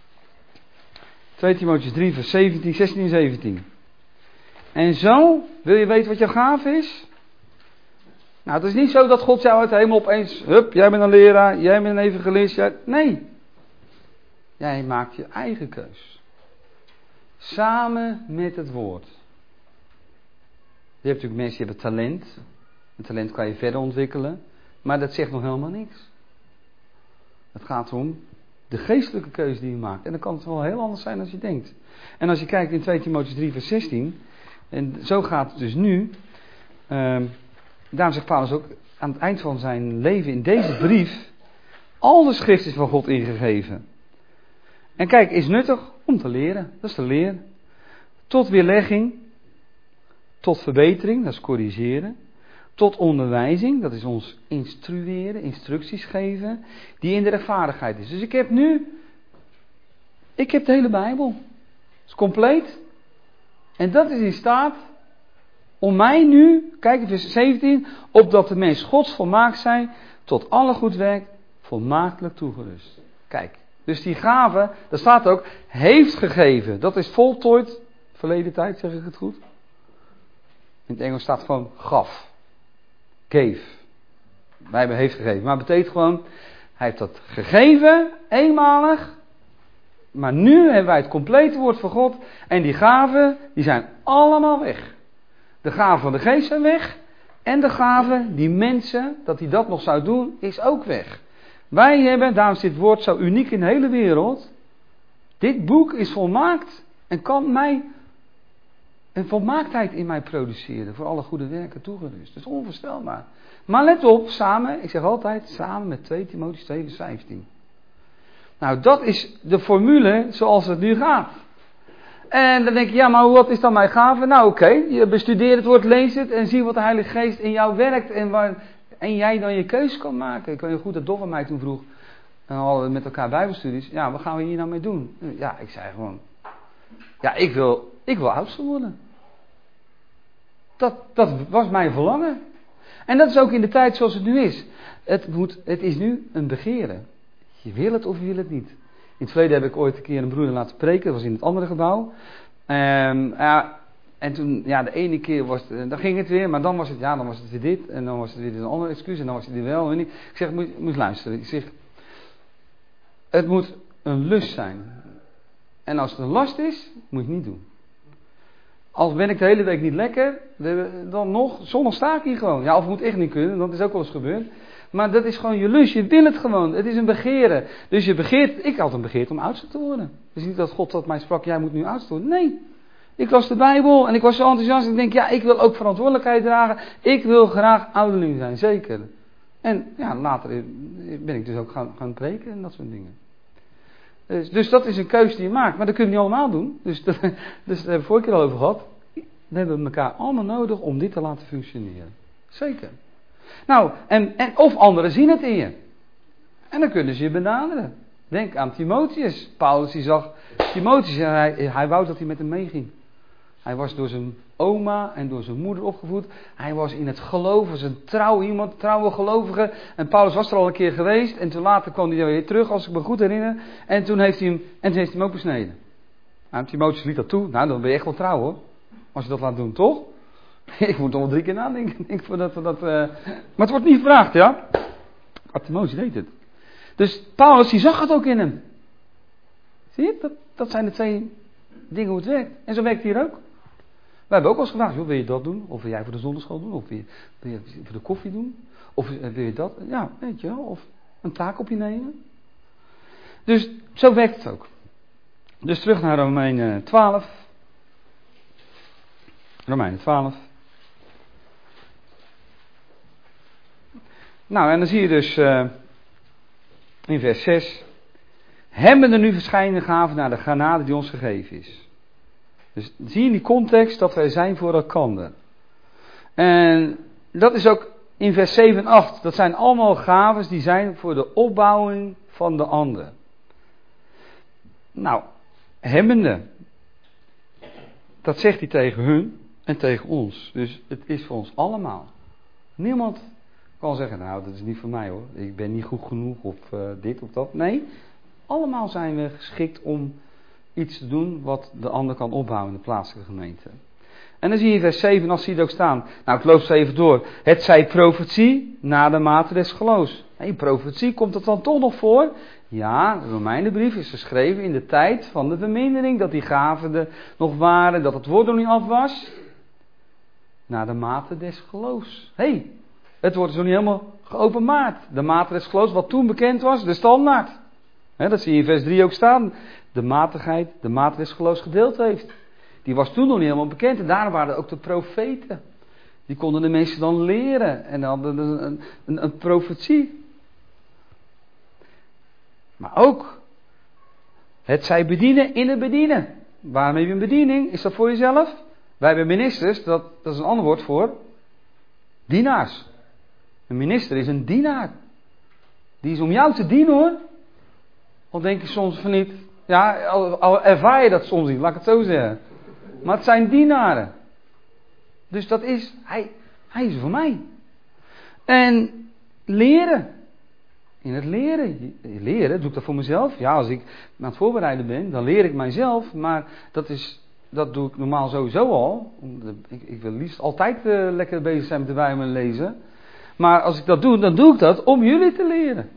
twee Timotheüs drie vers zeventien, zestien en zeventien. En zo, wil je weten wat jouw gave is? Nou, het is niet zo dat God jou uit de hemel opeens, hup, jij bent een leraar, jij bent een evangelist. Jij... Nee. Jij maakt je eigen keus. Samen met het woord. Je hebt natuurlijk mensen die hebben talent. Een talent kan je verder ontwikkelen. Maar dat zegt nog helemaal niks. Het gaat om de geestelijke keuze die je maakt. En dan kan het wel heel anders zijn dan je denkt. En als je kijkt in twee Timotheüs drie vers zestien. En zo gaat het dus nu. Uh, daarom zegt Paulus ook aan het eind van zijn leven in deze brief. Al de schrift is van God ingegeven. En kijk, is nuttig om te leren. Dat is te leren. Tot weerlegging. Tot verbetering, dat is corrigeren. Tot onderwijzing, dat is ons instrueren, instructies geven. Die in de rechtvaardigheid is. Dus ik heb nu, ik heb de hele Bijbel. Het is compleet. En dat is in staat om mij nu, kijk in vers zeventien, opdat de mens Gods volmaakt zijn, tot alle goed werk, volmaaktelijk toegerust. Kijk, dus die gave, daar staat ook, heeft gegeven. Dat is voltooid, verleden tijd, zeg ik het goed? In het Engels staat gewoon gaf. Gave. Wij hebben heeft gegeven. Maar het betekent gewoon, hij heeft dat gegeven, eenmalig. Maar nu hebben wij het complete woord van God. En die gaven, die zijn allemaal weg. De gaven van de geest zijn weg. En de gaven, die mensen, dat hij dat nog zou doen, is ook weg. Wij hebben, daarom is dit woord zo uniek in de hele wereld. Dit boek is volmaakt. En kan mij een volmaaktheid in mij produceren. Voor alle goede werken toegerust. Dat is onvoorstelbaar. Maar let op, samen, ik zeg altijd, samen met twee Timotheüs twee vers vijftien. Nou, dat is de formule zoals het nu gaat. En dan denk je, ja, maar wat is dan mijn gave? Nou, oké, okay, je bestudeert het woord, lees het en zie wat de Heilige Geest in jou werkt. En, waar, en jij dan je keus kan maken. Ik weet nog goed dat Dof aan mij toen vroeg. En dan hadden we met elkaar bijbelstudies. Ja, wat gaan we hier nou mee doen? Ja, ik zei gewoon, ja, ik wil, ik wil oudste worden. Dat, dat was mijn verlangen. En dat is ook in de tijd zoals het nu is. Het, moet, het is nu een begeren. Je wil het of je wil het niet. In het verleden heb ik ooit een keer een broeder laten preken. Dat was in het andere gebouw. Um, ja, en toen, ja, de ene keer was het, dan ging het weer. Maar dan was het, ja, dan was het weer dit. En dan was het weer een ander excuus. En dan was het weer wel en niet. Ik zeg, moet, moet luisteren. Ik zeg, het moet een lust zijn. En als het een last is, moet je het niet doen. Als ben ik de hele week niet lekker, dan nog, zondag sta ik hier gewoon. Ja, of moet echt niet kunnen, dat is ook wel eens gebeurd. Maar dat is gewoon je lust, je wil het gewoon. Het is een begeren. Dus je begeert, ik had een begeerd om oudste te worden. Het is niet dat God tot mij sprak, jij moet nu oudste worden. Nee, Ik las de Bijbel en ik was zo enthousiast. Ik denk, ja, ik wil ook verantwoordelijkheid dragen. Ik wil graag ouderling zijn, zeker. En ja, later ben ik dus ook gaan, gaan preken en dat soort dingen. Dus, dus dat is een keuze die je maakt. Maar dat kun je niet allemaal doen. Dus, dat, dus daar hebben we vorige keer al over gehad. We hebben elkaar allemaal nodig om dit te laten functioneren. Zeker. Nou, en, en of anderen zien het in je. En dan kunnen ze je benaderen. Denk aan Timotheus. Paulus die zag Timotheus en hij, hij wou dat hij met hem meeging. Hij was door zijn oma en door zijn moeder opgevoed. Hij was in het geloof, was een trouw iemand, trouwe gelovige. En Paulus was er al een keer geweest. En toen later kwam hij weer terug, als ik me goed herinner. En toen heeft hij hem, en toen heeft hij hem ook besneden. Nou, Timotheus liet dat toe. Nou, dan ben je echt wel trouw hoor. Als je dat laat doen, toch? Ik moet er wel drie keer nadenken. Ik voor dat, dat, uh... Maar het wordt niet gevraagd, ja? Maar Timotheus deed het. Dus Paulus, die zag het ook in hem. Zie je? Dat, dat zijn de twee dingen hoe het werkt. En zo werkt het hier ook. We hebben ook wel eens gevraagd, joh, wil je dat doen? Of wil jij voor de zondagschool doen? Of wil je, wil je voor de koffie doen? Of wil je dat? Ja, weet je wel. Of een taak op je nemen. Dus zo werkt het ook. Dus terug naar Romeinen twaalf. Romeinen twaalf. Nou, en dan zie je dus uh, in vers zes. Hebben er nu verschillende gaven naar de genade die ons gegeven is. Dus zie je in die context dat wij zijn voor elkaar. En dat is ook in vers zeven en acht. Dat zijn allemaal gaven die zijn voor de opbouwing van de ander. Nou, hebbende. Dat zegt hij tegen hun en tegen ons. Dus het is voor ons allemaal. Niemand kan zeggen, nou dat is niet voor mij hoor. Ik ben niet goed genoeg of uh, dit of dat. Nee, allemaal zijn we geschikt om iets te doen wat de ander kan opbouwen in de plaatselijke gemeente. En dan zie je in vers zeven, als zie je het ook staan. Nou, ik loop ze even door. Het zij profetie naar de mate des geloofs. Hey, profetie, komt dat dan toch nog voor? Ja, de Romeinenbrief is geschreven in de tijd van de vermindering. Dat die gaven er nog waren, dat het woord nog niet af was. Naar de mate des geloofs. Hé, hey, het wordt zo niet helemaal geopenbaard. De mate des geloofs, wat toen bekend was, de standaard. He, dat zie je in vers drie ook staan. De matigheid, de mate des geloofs gedeeld heeft. Die was toen nog niet helemaal bekend. En daar waren ook de profeten. Die konden de mensen dan leren. En dan hadden een, een, een, een profetie. Maar ook. Het zij bedienen in het bedienen. Waarom heb je een bediening? Is dat voor jezelf? Wij hebben ministers. Dat, dat is een ander woord voor. Dienaars. Een minister is een dienaar. Die is om jou te dienen hoor. Of denk je soms van niet. Ja, al, al ervaar je dat soms niet. Laat ik het zo zeggen. Maar het zijn dienaren. Dus dat is, hij, hij is voor mij. En leren. In het leren. Leren, doe ik dat voor mezelf? Ja, als ik aan het voorbereiden ben, dan leer ik mijzelf. Maar dat, is, dat doe ik normaal sowieso al. Ik, ik wil liefst altijd uh, lekker bezig zijn met de Bijbel en lezen. Maar als ik dat doe, dan doe ik dat om jullie te leren.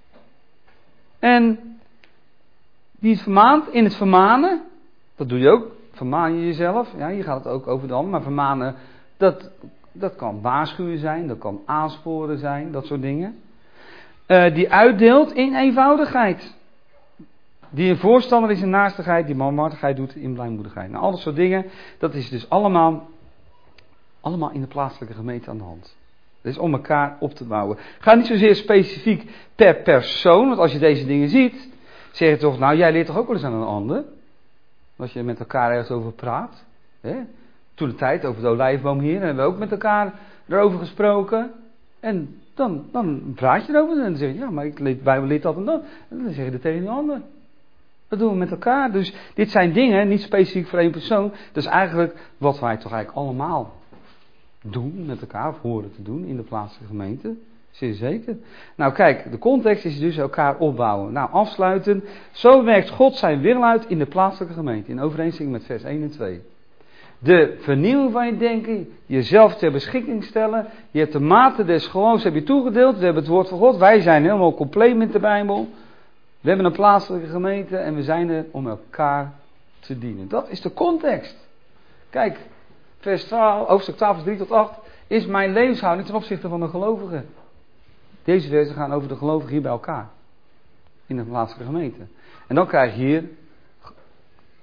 En die is vermaand in het vermanen. Dat doe je ook. Vermaan je jezelf. Ja, hier gaat het ook over de ander. Maar vermanen, dat, dat kan waarschuwen zijn. Dat kan aansporen zijn. Dat soort dingen. Uh, die uitdeelt in eenvoudigheid. Die een voorstander is in naastigheid. Die manhartigheid doet in blijmoedigheid. Nou, al dat soort dingen. Dat is dus allemaal, allemaal in de plaatselijke gemeente aan de hand. Dat is om elkaar op te bouwen. Ga niet zozeer specifiek per persoon. Want als je deze dingen ziet. Zeg je toch, nou jij leert toch ook wel eens aan een ander. Als je met elkaar ergens over praat. Hè? Toen de tijd over de olijfboom hier. Hebben we ook met elkaar erover gesproken. En dan, dan praat je erover. En dan zeg je, ja maar ik leer, Bijbel leert dat en dat. En dan zeg je dat tegen die ander. Dat doen we met elkaar. Dus dit zijn dingen, niet specifiek voor één persoon. Dat is eigenlijk wat wij toch eigenlijk allemaal doen met elkaar. Of horen te doen in de plaatselijke gemeente. Zeer zeker. Nou kijk, de context is dus elkaar opbouwen. Nou afsluiten. Zo werkt God zijn wil uit in de plaatselijke gemeente. In overeenstemming met vers één en twee. De vernieuwing van je denken. Jezelf ter beschikking stellen. Je hebt de mate des geloofs heb je toegedeeld. We hebben het woord van God. Wij zijn helemaal compleet met de Bijbel. We hebben een plaatselijke gemeente. En we zijn er om elkaar te dienen. Dat is de context. Kijk, vers twaalf, hoofdstuk twaalf, vers drie tot acht. Is mijn levenshouding ten opzichte van de gelovigen. Deze versen gaan over de gelovigen hier bij elkaar. In de plaatselijke gemeente. En dan krijg je hier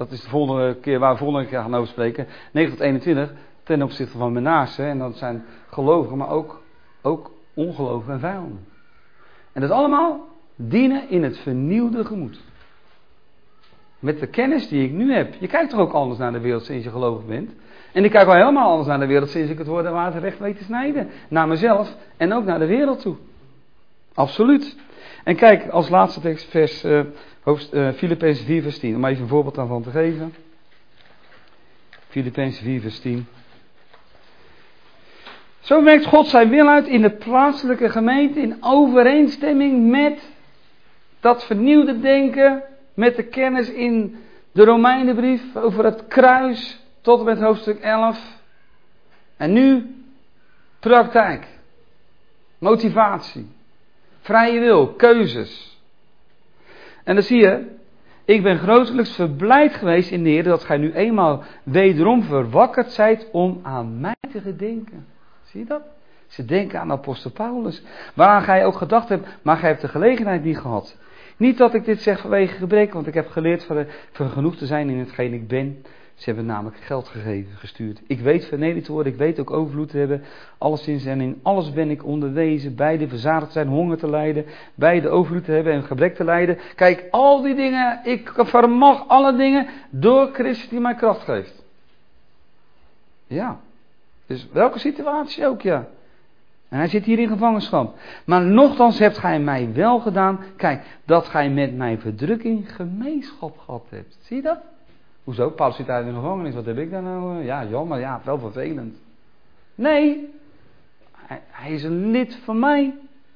Dat is de volgende keer waar we volgende keer gaan over spreken. negen tot eenentwintig ten opzichte van Menace. En dat zijn gelovigen, maar ook, ook ongelovigen en vijanden. En dat is allemaal dienen in het vernieuwde gemoed. Met de kennis die ik nu heb. Je kijkt toch ook anders naar de wereld sinds je gelovig bent. En ik kijk al helemaal anders naar de wereld sinds ik het woord en water recht weet te snijden. Naar mezelf en ook naar de wereld toe. Absoluut. En kijk, als laatste tekst, vers uh, uh, Filippenzen vier vers tien. Om even een voorbeeld daarvan te geven. Filippenzen vier vers tien. Zo werkt God zijn wil uit in de plaatselijke gemeente in overeenstemming met dat vernieuwde denken, met de kennis in de Romeinenbrief over het kruis tot en met hoofdstuk elf. En nu praktijk, motivatie, vrije wil, keuzes. En dan zie je, ik ben grotelijks verblijd geweest in de Heer dat gij nu eenmaal wederom verwakkerd zijt om aan mij te gedenken. Zie je dat? Ze denken aan apostel Paulus, waaraan gij ook gedacht hebt, maar gij hebt de gelegenheid niet gehad. Niet dat ik dit zeg vanwege gebrek, want ik heb geleerd voor genoeg te zijn in hetgeen ik ben. Ze hebben namelijk geld gegeven, gestuurd. Ik weet vernederd te worden, ik weet ook overvloed te hebben. Alleszins en in alles ben ik onderwezen, beide verzadigd zijn, honger te lijden, beide overvloed te hebben en gebrek te lijden. Kijk, al die dingen, ik vermag alle dingen door Christus die mij kracht geeft. Ja, dus welke situatie ook, ja. En hij zit hier in gevangenschap. Maar nochtans hebt gij mij wel gedaan. Kijk, dat gij met mijn verdrukking gemeenschap gehad hebt. Zie je dat? Hoezo? Paulus zit uit in de gevangenis. Wat heb ik daar nou? Ja, jammer. Ja, wel vervelend. Nee. Hij, hij is een lid van mij.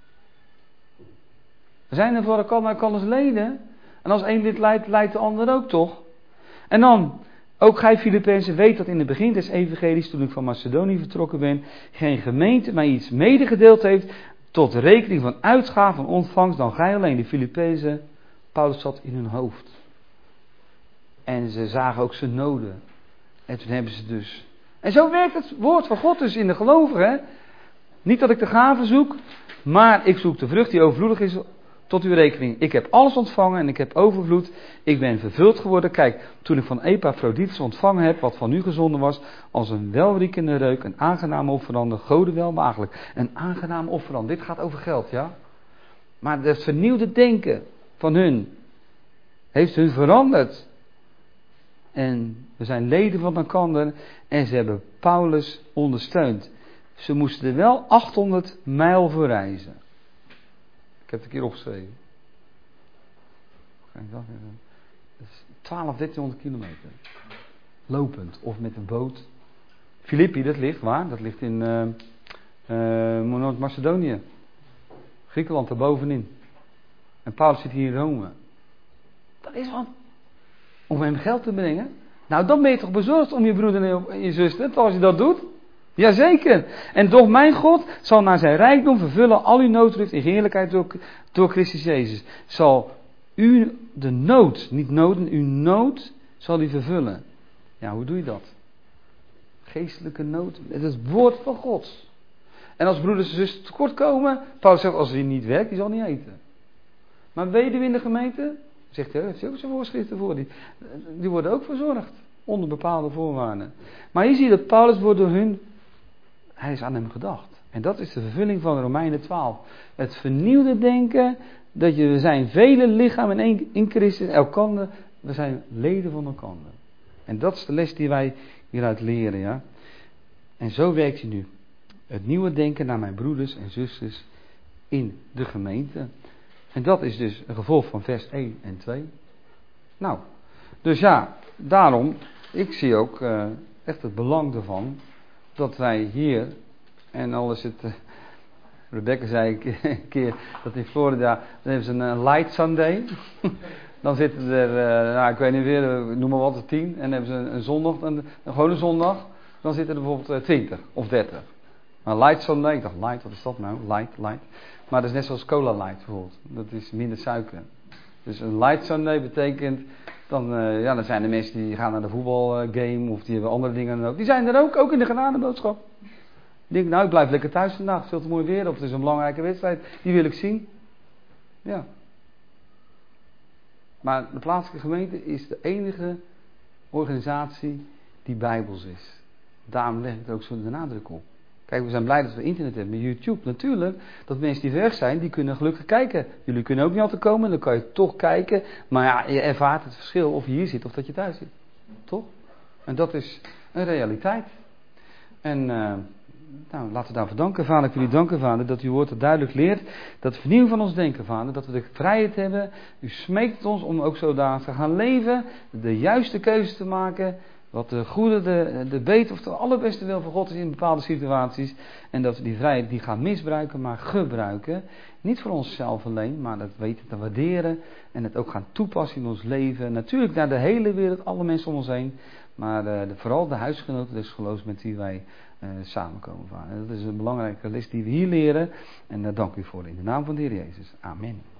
We zijn er voor elkaar als leden. En als één lid leidt, leidt de ander ook toch? En dan... Ook gij Filippenzen weet dat in het begin des evangelies, toen ik van Macedonië vertrokken ben, geen gemeente mij iets medegedeeld heeft tot rekening van uitgaven en ontvangst dan gij alleen. De Filippenzen, Paulus zat in hun hoofd. En ze zagen ook zijn noden. En toen hebben ze dus... En zo werkt het woord van God dus in de gelovigen. Hè? Niet dat ik de gave zoek, maar ik zoek de vrucht die overvloedig is tot uw rekening. Ik heb alles ontvangen en ik heb overvloed. Ik ben vervuld geworden. Kijk, toen ik van Epaphroditus ontvangen heb, wat van u gezonden was, als een welriekende reuk, een aangenaam offerande, Gode welbehaaglijk. Een aangenaam offerande. Dit gaat over geld, ja. Maar het vernieuwde denken van hun heeft hun veranderd. En we zijn leden van elkaar en ze hebben Paulus ondersteund. Ze moesten er wel achthonderd mijl voor reizen. Ik heb het een keer opgeschreven. twaalf, dertienhonderd kilometer. Lopend of met een boot. Filippi, dat ligt waar? Dat ligt in uh, uh, Noord-Macedonië. Griekenland, daarbovenin. En Paulus zit hier in Rome. Dat is wat. Om hem geld te brengen. Nou, dan ben je toch bezorgd om je broeder en je zuster, als je dat doet? Jazeker. En doch mijn God zal naar zijn rijkdom vervullen al uw nooddrift in heerlijkheid door, door Christus Jezus. Zal u de nood, niet noden, uw nood zal hij vervullen. Ja, hoe doe je dat? Geestelijke nood. Het is het woord van God. En als broeders en zusters tekort komen, Paulus zegt, als hij niet werkt, die zal niet eten. Maar weduwe in de gemeente, zegt hij, heeft hij ook zijn voorschriften voor. Die, die worden ook verzorgd. Onder bepaalde voorwaarden. Maar hier zie je dat Paulus wordt door hun, hij is aan hem gedacht. En dat is de vervulling van Romeinen twaalf. Het vernieuwde denken, dat je, we zijn vele lichamen in, in Christus, elkander, we zijn leden van elkander. En dat is de les die wij hieruit leren, ja. En zo werkt hij nu. Het nieuwe denken naar mijn broeders en zusters in de gemeente. En dat is dus een gevolg van vers één en twee. Nou, dus ja, daarom, ik zie ook uh, echt het belang ervan dat wij hier, en al is het, uh, Rebecca zei een keer dat in Florida, dan hebben ze een uh, light Sunday. Dan zitten er, uh, nou ik weet niet weer, noem maar wat, tien. En dan hebben ze een, een zondag, een, een gewone zondag. Dan zitten er bijvoorbeeld uh, twintig of dertig. Maar light Sunday, ik dacht light, wat is dat nou? Light, light. Maar dat is net zoals cola light bijvoorbeeld. Dat is minder suiker. Dus een light Sunday betekent, dan, uh, ja, dan zijn er mensen die gaan naar de voetbalgame of die hebben andere dingen dan ook. Die zijn er ook, ook in de genadeboodschap. Ik denk, nou ik blijf lekker thuis vandaag, veel te mooi weer. Of het is een belangrijke wedstrijd, die wil ik zien. Ja. Maar de plaatselijke gemeente is de enige organisatie die bijbels is. Daarom leg ik er ook zo de nadruk op. Kijk, we zijn blij dat we internet hebben met YouTube. Natuurlijk, dat mensen die weg zijn, die kunnen gelukkig kijken. Jullie kunnen ook niet altijd komen, dan kan je toch kijken. Maar ja, je ervaart het verschil of je hier zit of dat je thuis zit. Toch? En dat is een realiteit. En uh, nou, laten we daarvoor danken, Vader. Ik wil u danken, Vader, dat uw woord het duidelijk leert. Dat de vernieuwing van ons denken, Vader. Dat we de vrijheid hebben. U smeekt ons om ook zodanig te gaan leven. De juiste keuze te maken. Wat de goede, de, de beter of de allerbeste wil van God is in bepaalde situaties. En dat we die vrijheid die gaan misbruiken, maar gebruiken. Niet voor onszelf alleen, maar dat weten te waarderen. En het ook gaan toepassen in ons leven. Natuurlijk naar de hele wereld, alle mensen om ons heen. Maar uh, de, vooral de huisgenoten des geloofs met wie wij uh, samenkomen. Vader. Dat is een belangrijke les die we hier leren. En daar dank u voor in de naam van de Heer Jezus. Amen.